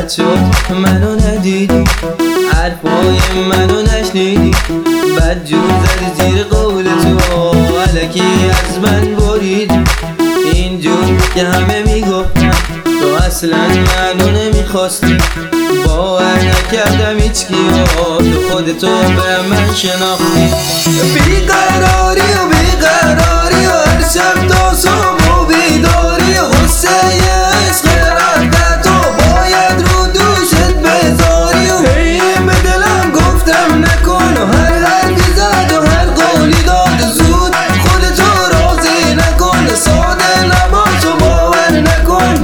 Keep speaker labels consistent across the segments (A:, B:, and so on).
A: بد شد منو ندیدی، حرفای منو نشنیدی، بد جور زدی زیر قول تو، الکی از من بریدی. اینجور که همه میگفتن تو اصلا منو نمیخواستی، باور نکردم هیچکی تو خودتو به من شناختی. بیقراری و بیقراری و هر شب تا صبح و بیداری و غصه عشق ردت و باید رو دوشت بذاری و هی به دلم گفتم نکن و هر حرفی زد و هر قولی داد زود خودتو راضی نکن، ساده نباش و باور نکن.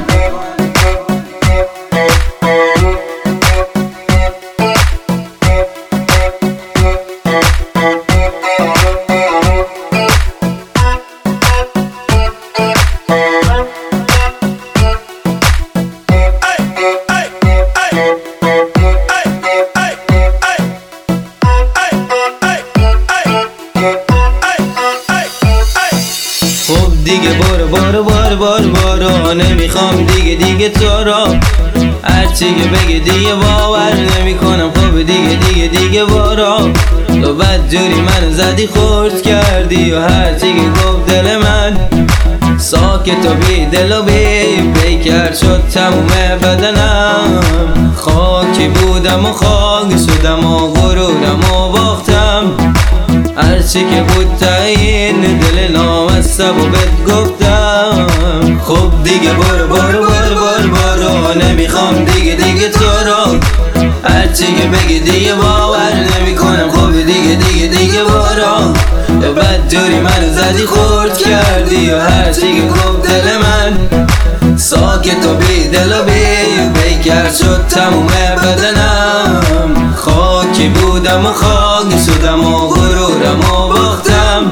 A: خب دیگه برو نمیخوام دیگه تو را، هرچی که بگی دیگه باور نمیکنم. خب دیگه برو، تو بدجوری منو زدی خورد کردی و هرچی که گفت دل من ساکت و بی دل و بی بیکر شد تموم بدنم. خاکی بودم و خاک شدم و غرورم و باختم، هرچی که بود تاین دل نامستم و بهت گفتم. خب دیگه برو نمیخوام دیگه تو را، هرچی که بگی دیگه باور نمیکنم. خب دیگه برو، تو بدجوری منو زدی خورد کردی و هرچی که گفت دل من ساکت و بی دل و بی بیکر شد تموم بدنم. خاکی بودم و خاک شدم و غرورم و باختم،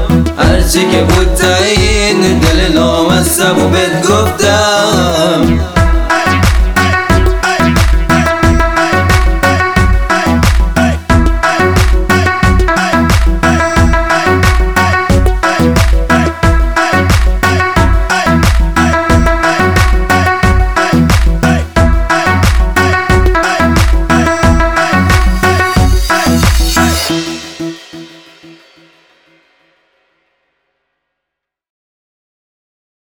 A: هرچی که بود تاین دل نامستم و بهت گفتم.